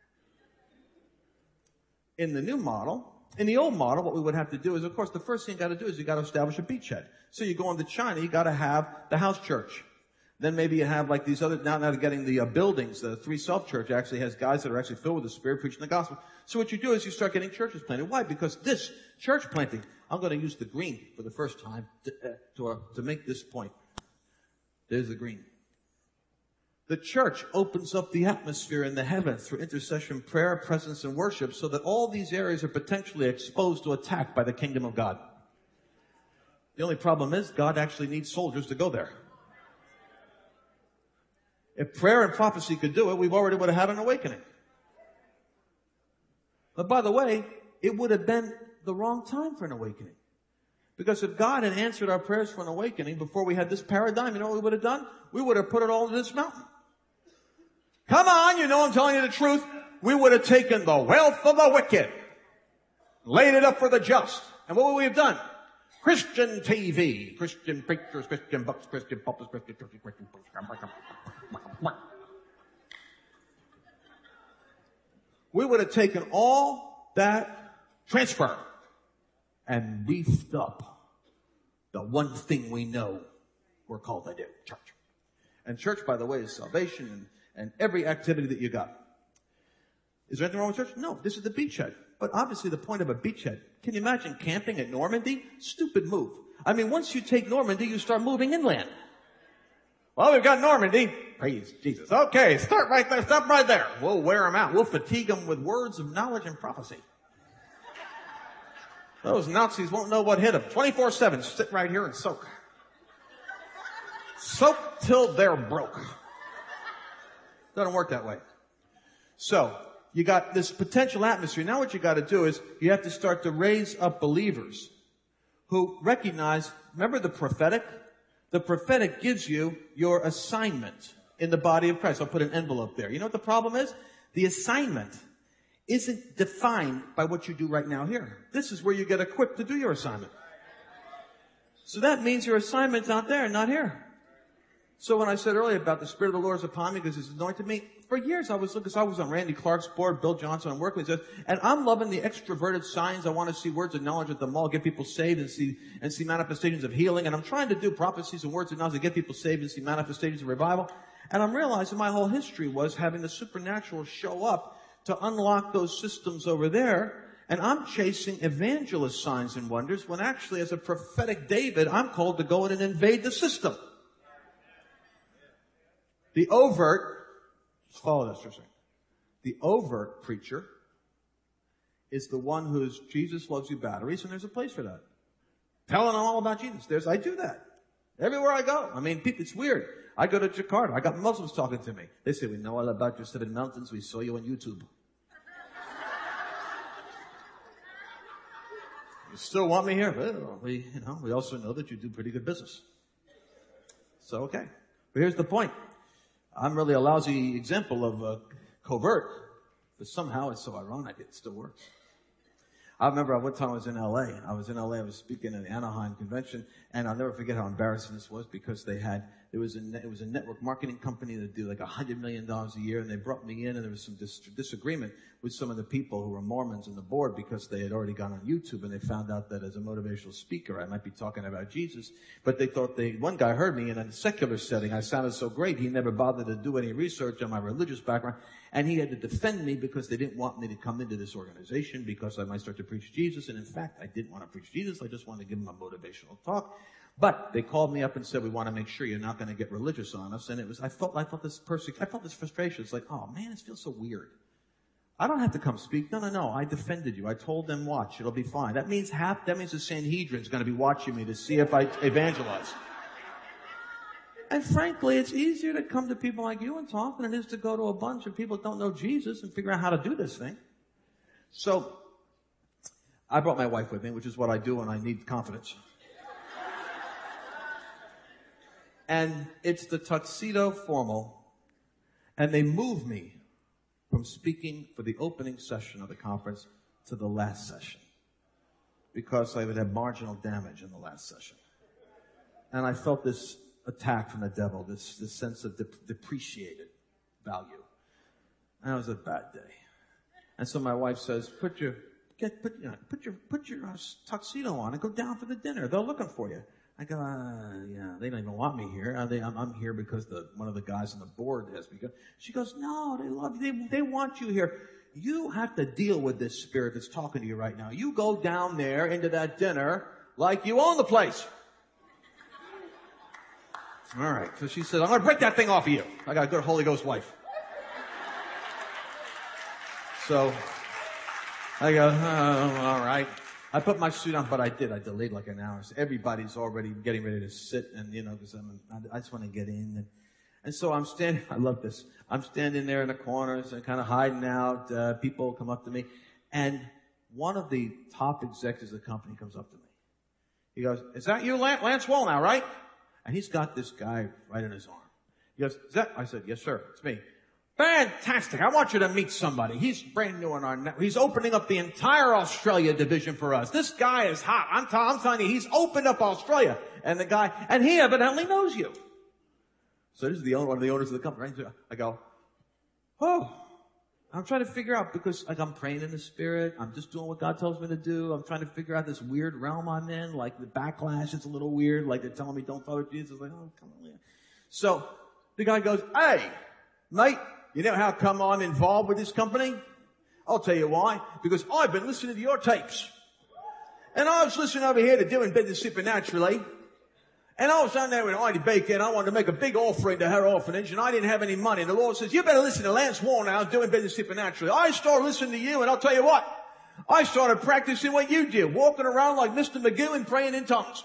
in the new model, in the old model, what we would have to do is, of course, the first thing you got to do is you got to establish a beachhead. So you go into China, you got to have the house church. Then maybe you have like these other, now they're getting the buildings. The 3 Self Church actually has guys that are actually filled with the Spirit preaching the gospel. So what you do is you start getting churches planted. Why? Because this church planting, I'm going to use the green for the first time to make this point. There's the green. The church opens up the atmosphere in the heavens through intercession, prayer, presence, and worship so that all these areas are potentially exposed to attack by the kingdom of God. The only problem is God actually needs soldiers to go there. If prayer and prophecy could do it, we already would have had an awakening. But by the way, it would have been the wrong time for an awakening. Because if God had answered our prayers for an awakening before we had this paradigm, you know what we would have done? We would have put it all in this mountain. Come on, you know I'm telling you the truth. We would have taken the wealth of the wicked, laid it up for the just. And what would we have done? Christian TV, Christian preachers, Christian books, Christian pulpits, Christian churches, Christian books. We would have taken all that transfer and beefed up the one thing we know we're called to do, church. And church, by the way, is salvation and every activity that you got. Is there anything wrong with church? No, this is the beachhead. But obviously the point of a beachhead, can you imagine camping at Normandy? Stupid move. I mean, once you take Normandy, you start moving inland. Well, we've got Normandy. Praise Jesus. Okay, start right there. Stop right there. We'll wear them out. We'll fatigue them with words of knowledge and prophecy. Those Nazis won't know what hit them. 24/7, sit right here and soak. Soak till they're broke. Doesn't work that way. So, you got this potential atmosphere. Now what you got to do is you have to start to raise up believers who recognize, remember the prophetic? The prophetic gives you your assignment in the body of Christ. I'll put an envelope there. You know what the problem is? The assignment isn't defined by what you do right now here. This is where you get equipped to do your assignment. So that means your assignment's out there and not here. So when I said earlier about the Spirit of the Lord is upon me because He's anointed me, for years I was looking, so I was on Randy Clark's board, Bill Johnson, I'm working with this, and I'm loving the extroverted signs. I want to see words of knowledge at the mall, get people saved and see manifestations of healing. And I'm trying to do prophecies and words of knowledge to get people saved and see manifestations of revival. And I'm realizing my whole history was having the supernatural show up to unlock those systems over there. And I'm chasing evangelist signs and wonders when actually as a prophetic David, I'm called to go in and invade the system. The overt, just follow this for a second. The overt preacher is the one who's Jesus loves you batteries, and there's a place for that. Telling them all about Jesus. I do that. Everywhere I go. I mean, people, it's weird. I go to Jakarta. I got Muslims talking to me. They say, we know all about your 7 mountains. We saw you on YouTube. You still want me here? Well, we also know that you do pretty good business. So, okay. But here's the point. I'm really a lousy example of covert, but somehow it's so ironic it still works. I remember one time I was in L.A. I was speaking at the Anaheim convention, and I'll never forget how embarrassing this was because it was a network marketing company that did like $100 million a year, and they brought me in, and there was some disagreement with some of the people who were Mormons on the board because they had already gone on YouTube, and they found out that as a motivational speaker, I might be talking about Jesus, but they thought one guy heard me in a secular setting. I sounded so great, he never bothered to do any research on my religious background, and he had to defend me because they didn't want me to come into this organization because I might start to preach Jesus, and in fact, I didn't want to preach Jesus, I just wanted to give them a motivational talk. But they called me up and said, we want to make sure you're not going to get religious on us. And I felt this frustration. It's like, oh man, it feels so weird. I don't have to come speak. No. I defended you. I told them, watch, it'll be fine. That means the Sanhedrin's going to be watching me to see if I evangelize. And frankly, it's easier to come to people like you and talk than it is to go to a bunch of people that don't know Jesus and figure out how to do this thing. So, I brought my wife with me, which is what I do when I need confidence. And it's the tuxedo formal, and they move me from speaking for the opening session of the conference to the last session because I would have marginal damage in the last session. And I felt this attack from the devil, this sense of depreciated value. And it was a bad day. And so my wife says, put your tuxedo on and go down for the dinner. They're looking for you. I go, yeah, they don't even want me here. I'm here because one of the guys on the board has me. She goes, no, they love you. They want you here. You have to deal with this spirit that's talking to you right now. You go down there into that dinner like you own the place. All right. So she said, I'm going to break that thing off of you. I got a good Holy Ghost wife. So I go, all right. I put my suit on, but I delayed like an hour. So everybody's already getting ready to sit and, because I just want to get in. And so I'm standing, I love this. I'm standing there in the corners and kind of hiding out. People come up to me. And one of the top executives of the company comes up to me. He goes, is that you, Lance Wallnau, right? And he's got this guy right in his arm. He goes, is that? I said, yes, sir. It's me. Fantastic. I want you to meet somebody. He's brand new on our network. He's opening up the entire Australia division for us. This guy is hot. I'm telling you, he's opened up Australia. And he evidently knows you. So this is one of the owners of the company. Right? I go, oh, I'm trying to figure out because like I'm praying in the spirit. I'm just doing what God tells me to do. I'm trying to figure out this weird realm I'm in. Like the backlash is a little weird. Like they're telling me don't follow Jesus. Like, oh, come on. So the guy goes, hey, mate, you know how come I'm involved with this company? I'll tell you why. Because I've been listening to your tapes. And I was listening over here to Doing Business Supernaturally. And I was down there with Heidi Baker, and I wanted to make a big offering to her orphanage, and I didn't have any money. And the Lord says, you better listen to Lance Wallnau, Doing Business Supernaturally. I started listening to you, and I'll tell you what. I started practicing what you did, walking around like Mr. Magoo and praying in tongues.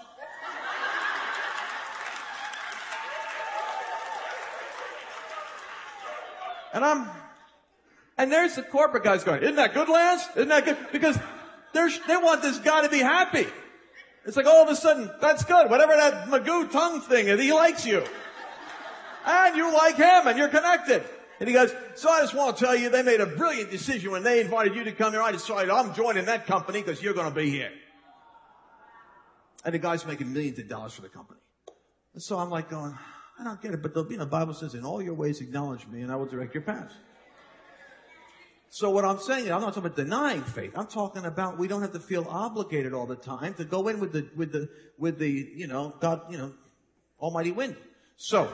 And there's the corporate guys going, isn't that good, Lance? Isn't that good? Because they want this guy to be happy. It's like all of a sudden, that's good. Whatever that Magoo tongue thing is, he likes you. And you like him, and you're connected. And he goes, so I just want to tell you, they made a brilliant decision when they invited you to come here. I decided I'm joining that company because you're going to be here. And the guy's making millions of dollars for the company. And so I'm like going, I don't get it. But the Bible says, in all your ways acknowledge me, and I will direct your paths. So what I'm saying, I'm not talking about denying faith. I'm talking about we don't have to feel obligated all the time to go in with the God, almighty wind. So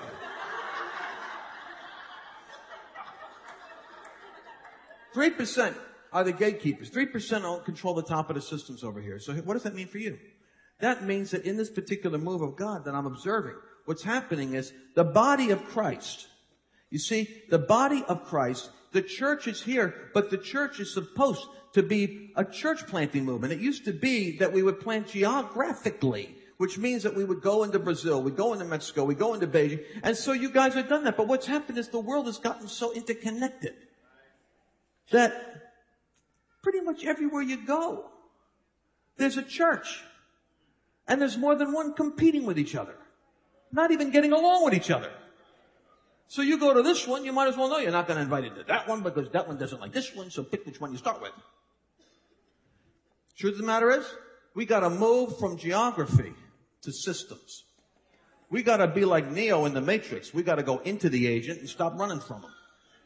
3% are the gatekeepers. 3% don't control the top of the systems over here. So what does that mean for you? That means that in this particular move of God that I'm observing, what's happening is the body of Christ. You see, the body of Christ, the church is here, but the church is supposed to be a church planting movement. It used to be that we would plant geographically, which means that we would go into Brazil, we'd go into Mexico, we'd go into Beijing. And so you guys have done that. But what's happened is the world has gotten so interconnected that pretty much everywhere you go, there's a church. And there's more than one competing with each other. Not even getting along with each other. So you go to this one, you might as well know you're not going to invite into that one because that one doesn't like this one, so pick which one you start with. Truth of the matter is, we got to move from geography to systems. We got to be like Neo in the Matrix. We got to go into the agent and stop running from him.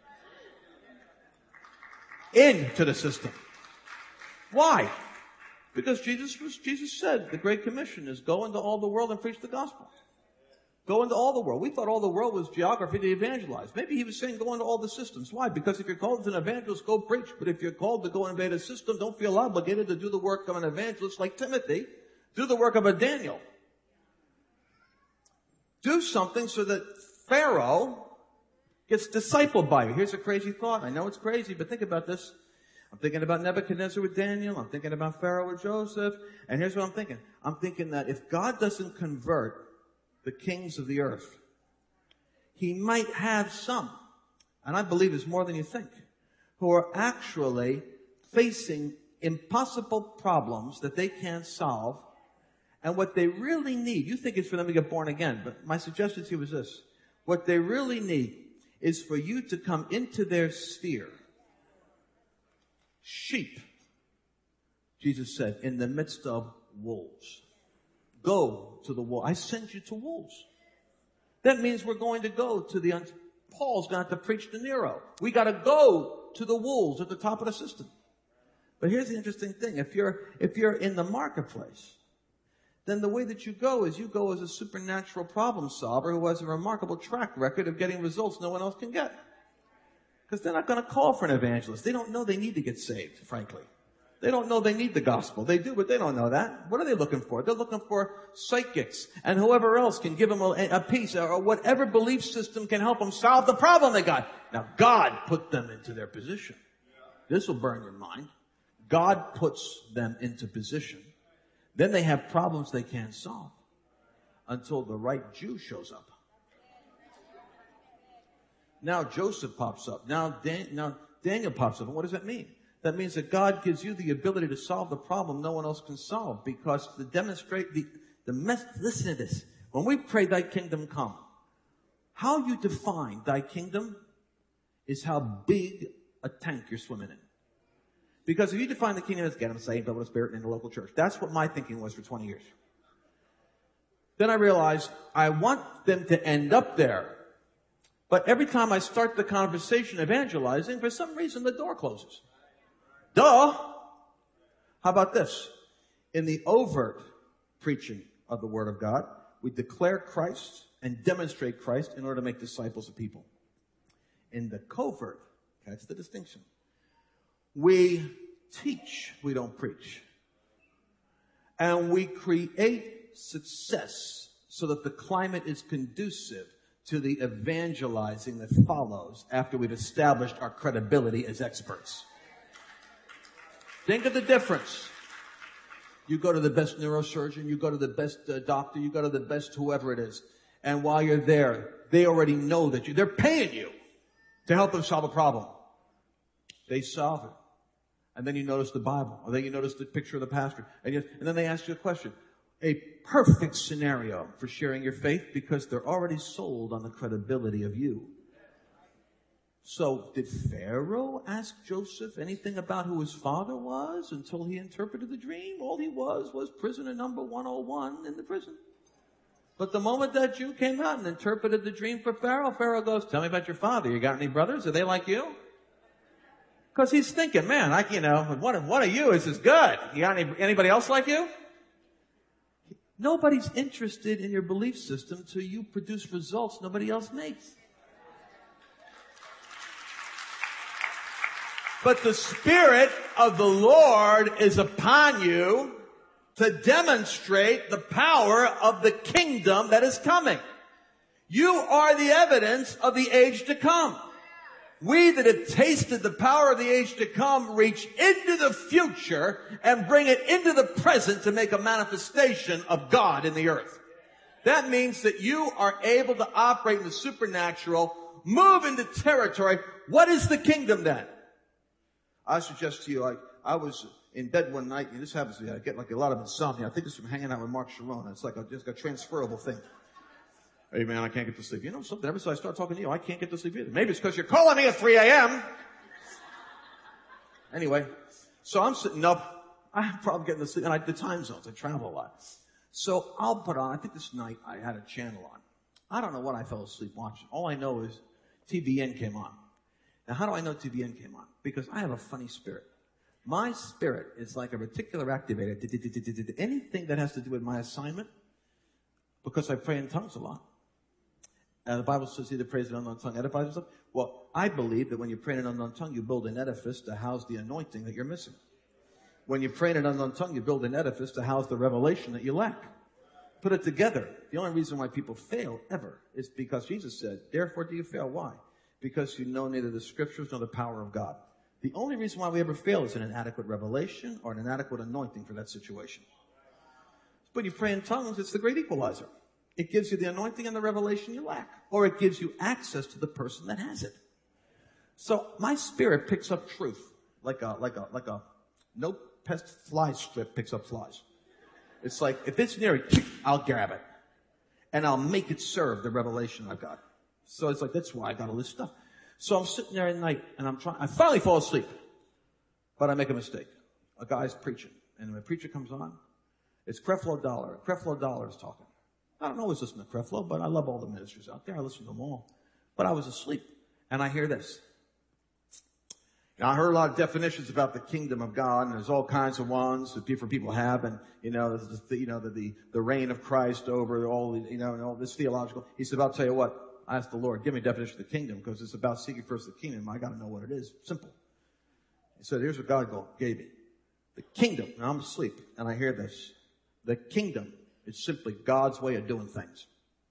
Into the system. Why? Because Jesus said the Great Commission is go into all the world and preach the gospel. Go into all the world. We thought all the world was geography to evangelize. Maybe he was saying go into all the systems. Why? Because if you're called as an evangelist, go preach. But if you're called to go invade a system, don't feel obligated to do the work of an evangelist like Timothy. Do the work of a Daniel. Do something so that Pharaoh gets discipled by you. Here's a crazy thought. I know it's crazy, but think about this. I'm thinking about Nebuchadnezzar with Daniel. I'm thinking about Pharaoh with Joseph. And here's what I'm thinking. I'm thinking that if God doesn't convert the kings of the earth, he might have some, and I believe it's more than you think, who are actually facing impossible problems that they can't solve. And what they really need, you think it's for them to get born again, but my suggestion to you is this. What they really need is for you to come into their sphere. Sheep, Jesus said, in the midst of wolves. Go to the wolves. I send you to wolves. That means we're going to go to Paul's going to have to preach to Nero. We got to go to the wolves at the top of the system. But here's the interesting thing. If you're in the marketplace, then the way that you go is you go as a supernatural problem solver who has a remarkable track record of getting results no one else can get. Because they're not going to call for an evangelist. They don't know they need to get saved, frankly. They don't know they need the gospel. They do, but they don't know that. What are they looking for? They're looking for psychics and whoever else can give them a piece or whatever belief system can help them solve the problem they got. Now, God put them into their position. This will burn your mind. God puts them into position. Then they have problems they can't solve until the right Jew shows up. Now Joseph pops up. Now Daniel pops up. And what does that mean? That means that God gives you the ability to solve the problem no one else can solve, because to demonstrate listen to this. When we pray thy kingdom come, how you define thy kingdom is how big a tank you're swimming in. Because if you define the kingdom as get them saved, build a spirit in the local church, that's what my thinking was for 20 years. Then I realized I want them to end up there, But every time I start the conversation evangelizing, for some reason the door closes. Duh! How about this? In the overt preaching of the Word of God, we declare Christ and demonstrate Christ in order to make disciples of people. In the covert, that's the distinction, we teach, we don't preach. And we create success so that the climate is conducive to the evangelizing that follows after we've established our credibility as experts. Think of the difference. You go to the best neurosurgeon, you go to the best doctor, you go to the best whoever it is. And while you're there, they already know that they're paying you to help them solve a problem. They solve it. And then you notice the Bible, or then you notice the picture of the pastor. And then they ask you a question. A perfect scenario for sharing your faith because they're already sold on the credibility of you. So did Pharaoh ask Joseph anything about who his father was until he interpreted the dream? All he was prisoner number 101 in the prison. But the moment that Jew came out and interpreted the dream for Pharaoh, Pharaoh goes, tell me about your father. You got any brothers? Are they like you? Because he's thinking, man, one of you is as good. You got anybody else like you? Nobody's interested in your belief system until you produce results nobody else makes. But the Spirit of the Lord is upon you to demonstrate the power of the kingdom that is coming. You are the evidence of the age to come. We that have tasted the power of the age to come reach into the future and bring it into the present to make a manifestation of God in the earth. That means that you are able to operate in the supernatural, move into territory. What is the kingdom then? I suggest to you, I was in bed one night, and this happens to me, I get like a lot of insomnia. I think it's from hanging out with Mark Sharon. It's like just a transferable thing. Hey man, I can't get to sleep. You know something? Ever since I start talking to you, I can't get to sleep either. Maybe it's because you're calling me at 3 a.m. Anyway, so I'm sitting up. I have a problem getting to sleep. And the time zones, I travel a lot. So I'll put on, I think this night I had a channel on. I don't know what I fell asleep watching. All I know is TBN came on. Now how do I know TBN came on? Because I have a funny spirit. My spirit is like a reticular activator. Anything that has to do with my assignment, because I pray in tongues a lot. The Bible says he that prays in an unknown tongue edifies himself. Well, I believe that when you pray in an unknown tongue, you build an edifice to house the anointing that you're missing. When you pray in an unknown tongue, you build an edifice to house the revelation that you lack. Put it together. The only reason why people fail ever is because Jesus said, therefore do you fail. Why? Because you know neither the scriptures nor the power of God. The only reason why we ever fail is an inadequate revelation or an inadequate anointing for that situation. When you pray in tongues, it's the great equalizer. It gives you the anointing and the revelation you lack. Or it gives you access to the person that has it. So my spirit picks up truth like a no pest fly strip picks up flies. It's like, if it's near it, I'll grab it. And I'll make it serve the revelation I've got. So it's like, that's why I got all this stuff. So I'm sitting there at night and I finally fall asleep. But I make a mistake. A guy's preaching. And when the preacher comes on, it's Creflo Dollar. Creflo Dollar is talking. I don't always listen to Creflo, but I love all the ministers out there. I listen to them all. But I was asleep. And I hear this. Now, I heard a lot of definitions about the kingdom of God, and there's all kinds of ones that different people have, and the reign of Christ over all, and all this theological. He said, "I'll tell you what. I asked the Lord, give me a definition of the kingdom, because it's about seeking first the kingdom. I got to know what it is. Simple." He said, "Here's what God gave me. The kingdom." Now I'm asleep, and I hear this. The kingdom is simply God's way of doing things.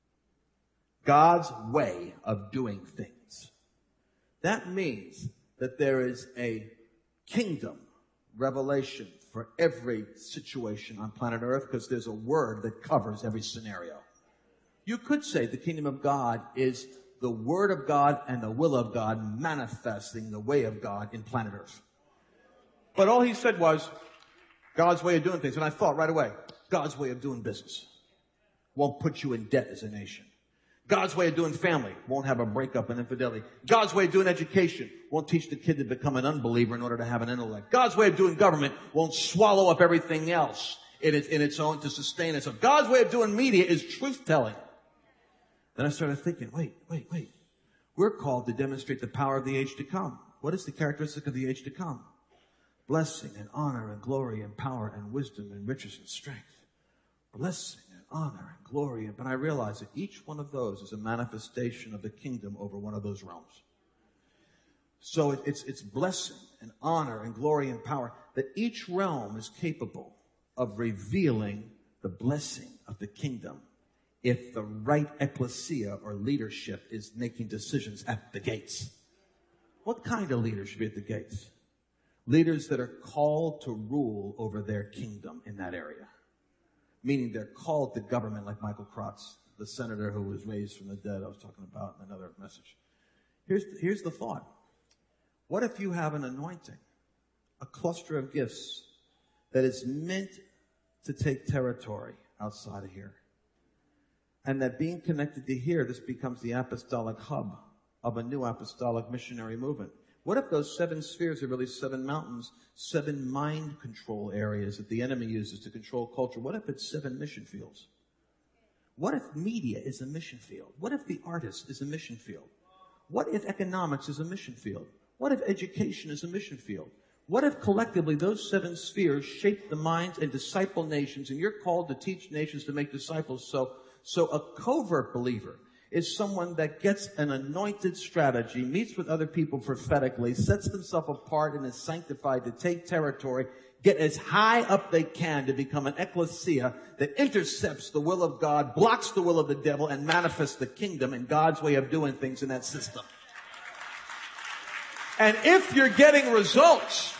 God's way of doing things. That means that there is a kingdom revelation for every situation on planet Earth, because there's a word that covers every scenario. You could say the kingdom of God is the word of God and the will of God manifesting the way of God in planet Earth. But all he said was God's way of doing things. And I thought right away, God's way of doing business won't put you in debt as a nation. God's way of doing family won't have a breakup and infidelity. God's way of doing education won't teach the kid to become an unbeliever in order to have an intellect. God's way of doing government won't swallow up everything else in its own to sustain itself. God's way of doing media is truth-telling. Then I started thinking, wait. We're called to demonstrate the power of the age to come. What is the characteristic of the age to come? Blessing and honor and glory and power and wisdom and riches and strength. Blessing and honor and glory. But I realize that each one of those is a manifestation of the kingdom over one of those realms. So it's blessing and honor and glory and power, that each realm is capable of revealing the blessing of the kingdom if the right ecclesia or leadership is making decisions at the gates. What kind of leaders should be at the gates? Leaders that are called to rule over their kingdom in that area. Meaning they're called to government, like Michael Kratz, the senator who was raised from the dead I was talking about in another message. Here's the thought. What if you have an anointing, a cluster of gifts that is meant to take territory outside of here? And that being connected to here, this becomes the apostolic hub of a new apostolic missionary movement. What if those 7 spheres are really 7 mountains, 7 mind control areas that the enemy uses to control culture? What if it's 7 mission fields? What if media is a mission field? What if the artist is a mission field? What if economics is a mission field? What if education is a mission field? What if collectively those 7 spheres shape the minds and disciple nations, and you're called to teach nations to make disciples? So a covert believer is someone that gets an anointed strategy, meets with other people prophetically, sets themselves apart and is sanctified to take territory, get as high up they can to become an ecclesia that intercepts the will of God, blocks the will of the devil, and manifests the kingdom and God's way of doing things in that system. And if you're getting results,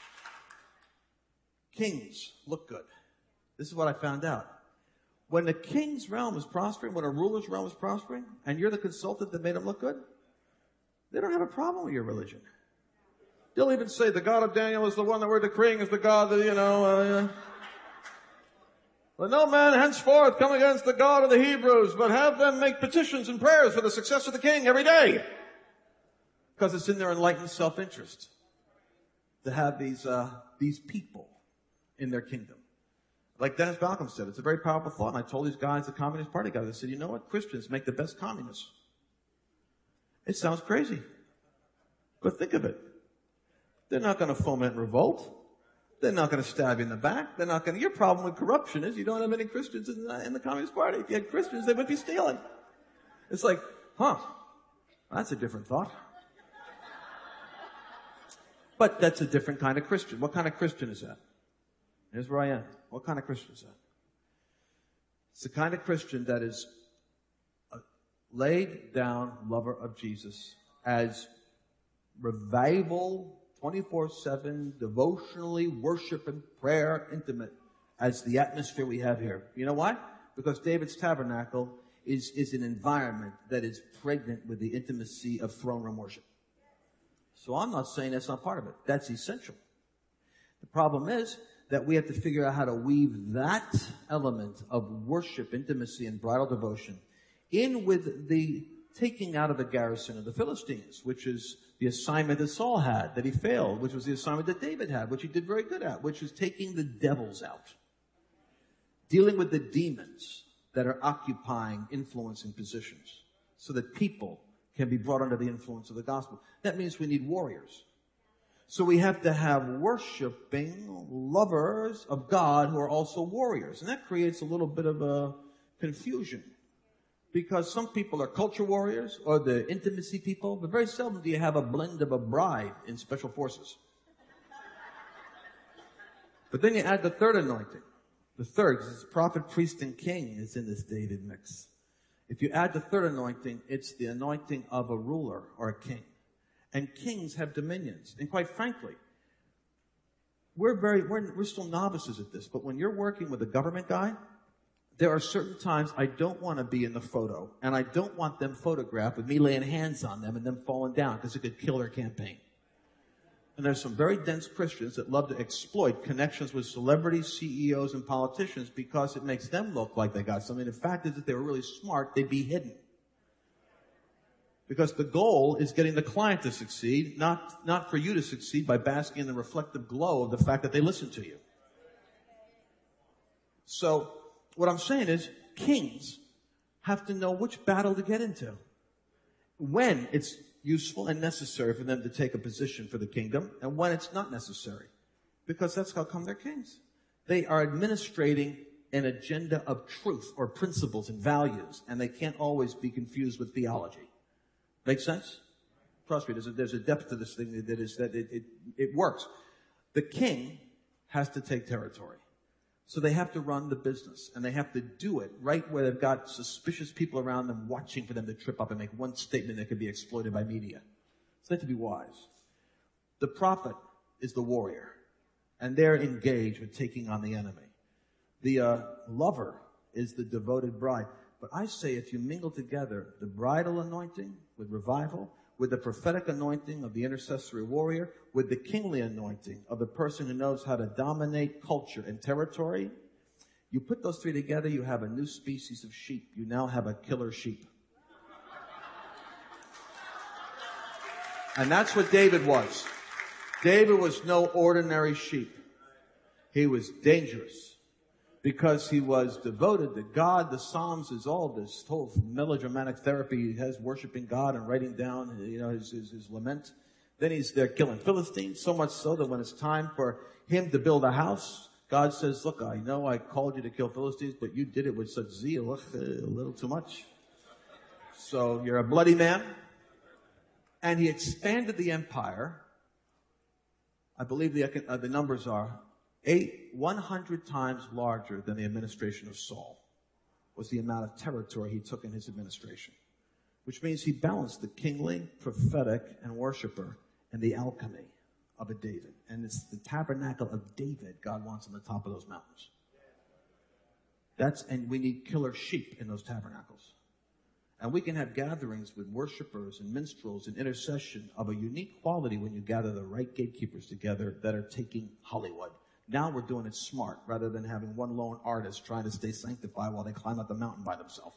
kings look good. This is what I found out. When the king's realm is prospering, when a ruler's realm is prospering, and you're the consultant that made them look good, they don't have a problem with your religion. They'll even say the God of Daniel is the one that we're decreeing is the God that, Let no man henceforth come against the God of the Hebrews, but have them make petitions and prayers for the success of the king every day. Because it's in their enlightened self-interest to have these people in their kingdom. Like Dennis Balcom said, it's a very powerful thought. And I told these guys, the Communist Party guys, I said, you know what? Christians make the best communists. It sounds crazy. But think of it. They're not going to foment revolt. They're not going to stab you in the back. They're not going to... Your problem with corruption is you don't have any Christians in the Communist Party. If you had Christians, they would be stealing. It's like, that's a different thought. But that's a different kind of Christian. What kind of Christian is that? Here's where I am. What kind of Christian is that? It's the kind of Christian that is a laid down lover of Jesus, as revival, 24/7, devotionally, worship and prayer, intimate as the atmosphere we have here. You know why? Because David's tabernacle is an environment that is pregnant with the intimacy of throne room worship. So I'm not saying that's not part of it. That's essential. The problem is that we have to figure out how to weave that element of worship, intimacy, and bridal devotion in with the taking out of the garrison of the Philistines, which is the assignment that Saul had, that he failed, which was the assignment that David had, which he did very good at, which is taking the devils out, dealing with the demons that are occupying influencing positions so that people can be brought under the influence of the gospel. That means we need warriors. So we have to have worshiping lovers of God who are also warriors. And that creates a little bit of a confusion, because some people are culture warriors or the intimacy people, but very seldom do you have a blend of a bride in special forces. But then you add the third anointing. The third, because it's prophet, priest, and king is in this David mix. If you add the third anointing, it's the anointing of a ruler or a king. And kings have dominions. And quite frankly, we're still novices at this, but when you're working with a government guy, there are certain times I don't want to be in the photo, and I don't want them photographed with me laying hands on them and them falling down, because it could kill their campaign. And there's some very dense Christians that love to exploit connections with celebrities, CEOs, and politicians because it makes them look like they got something. The fact is that they were really smart, they'd be hidden. Because the goal is getting the client to succeed, not for you to succeed by basking in the reflective glow of the fact that they listen to you. So what I'm saying is kings have to know which battle to get into. when it's useful and necessary for them to take a position for the kingdom, and when it's not necessary. Because that's how come they're kings. They are administrating an agenda of truth or principles and values, and they can't always be confused with theology. Make sense? Trust me, there's a depth to this thing that it works. The king has to take territory. So they have to run the business, and they have to do it right where they've got suspicious people around them watching for them to trip up and make one statement that could be exploited by media. So they have to be wise. The prophet is the warrior, and they're engaged with taking on the enemy. The lover is the devoted bride. But I say if you mingle together the bridal anointing with revival, with the prophetic anointing of the intercessory warrior, with the kingly anointing of the person who knows how to dominate culture and territory, you put those three together, you have a new species of sheep. You now have a killer sheep. And that's what David was. David was no ordinary sheep. He was dangerous because he was devoted to God. The Psalms is all this whole melodramatic therapy. He has worshiping God and writing down, his lament. Then he's there killing Philistines, so much so that when it's time for him to build a house, God says, look, I know I called you to kill Philistines, but you did it with such zeal, a little too much. So you're a bloody man. And he expanded the empire. I believe the numbers are 100 times larger than the administration of Saul was the amount of territory he took in his administration, which means he balanced the kingly, prophetic, and worshiper and the alchemy of a David. And it's the tabernacle of David God wants on the top of those mountains. And we need killer sheep in those tabernacles. And we can have gatherings with worshipers and minstrels and intercession of a unique quality when you gather the right gatekeepers together that are taking Hollywood. Now we're doing it smart rather than having one lone artist trying to stay sanctified while they climb up the mountain by themselves.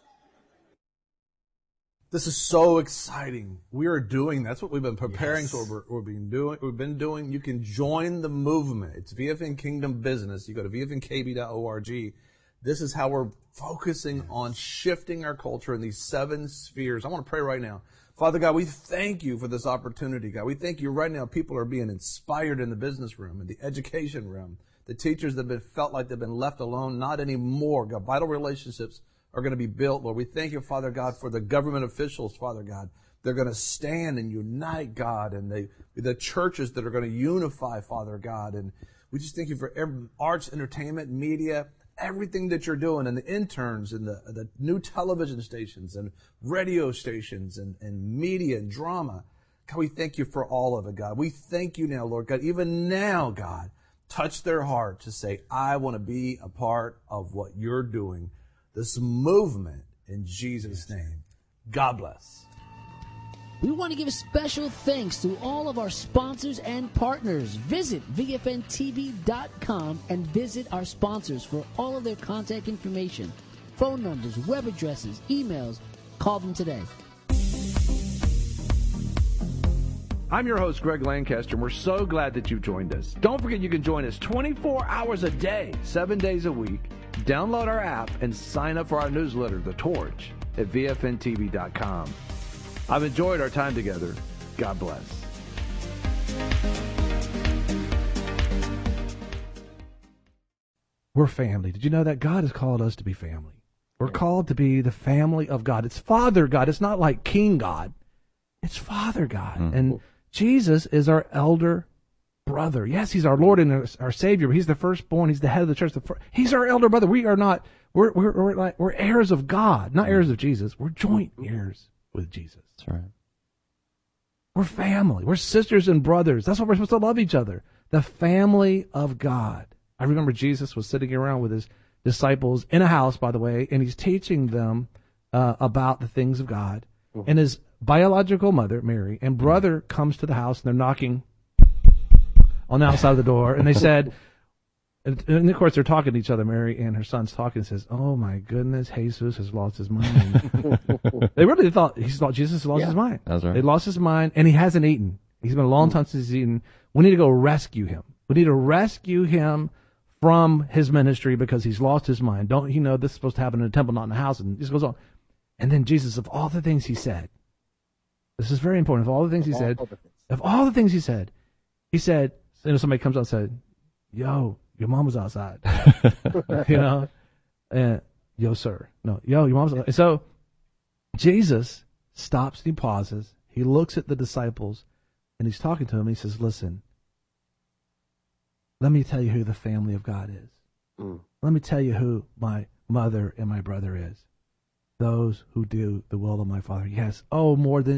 This is so exciting. We are doing, that's what we've been preparing for. We've been doing. You can join the movement. It's VFN Kingdom Business. You go to vfnkb.org. This is how we're focusing on shifting our culture in these 7 spheres. I want to pray right now. Father God, we thank you for this opportunity, God. We thank you right now. People are being inspired in the business room, in the education room. The teachers that have felt like they've been left alone, not anymore. God, vital relationships are going to be built, Lord. We thank you, Father God, for the government officials, Father God. They're going to stand and unite, God, and the churches that are going to unify, Father God. And we just thank you for arts, entertainment, media, everything that you're doing, and the interns and the new television stations and radio stations and media and drama. God, we thank you for all of it, God. We thank you now, Lord God. Even now, God, touch their heart to say, I want to be a part of what you're doing, this movement, in Jesus' name. God bless. We want to give special thanks to all of our sponsors and partners. Visit VFNTV.com and visit our sponsors for all of their contact information, phone numbers, web addresses, emails. Call them today. I'm your host, Greg Lancaster, and we're so glad that you've joined us. Don't forget you can join us 24 hours a day, 7 days a week. Download our app and sign up for our newsletter, The Torch, at VFNTV.com. I've enjoyed our time together. God bless. We're family. Did you know that? God has called us to be family. We're called to be the family of God. It's Father God. It's not like King God. It's Father God. And Jesus is our elder brother. Yes, he's our Lord and our Savior, but he's the firstborn. He's the head of the church. He's our elder brother. We are not, we're heirs of God, not heirs of Jesus. We're joint heirs with Jesus. That's right. We're family. We're sisters and brothers. That's what we're supposed to love each other. The family of God. I remember Jesus was sitting around with his disciples in a house, by the way, and he's teaching them about the things of God. And his biological mother, Mary, and brother comes to the house, and they're knocking on the outside of the door, and they said, and of course they're talking to each other, Mary and her son's talking, and says, oh my goodness, Jesus has lost his mind. They really thought Jesus has lost his mind. That's right. They lost his mind, and he hasn't eaten. He's been a long time since he's eaten. We need to go rescue him. We need to rescue him from his ministry because he's lost his mind. Don't you know this is supposed to happen in a temple, not in a house? And this goes on. And then Jesus, of all the things he said, This is very important. Of all the things he said, he said, somebody comes out and said, yo, your mom was outside. And yo, sir. No, yo, your mom's outside. And so Jesus stops and he pauses. He looks at the disciples and he's talking to them. He says, listen, let me tell you who the family of God is. Let me tell you who my mother and my brother is. Those who do the will of my Father. Yes. Oh, more than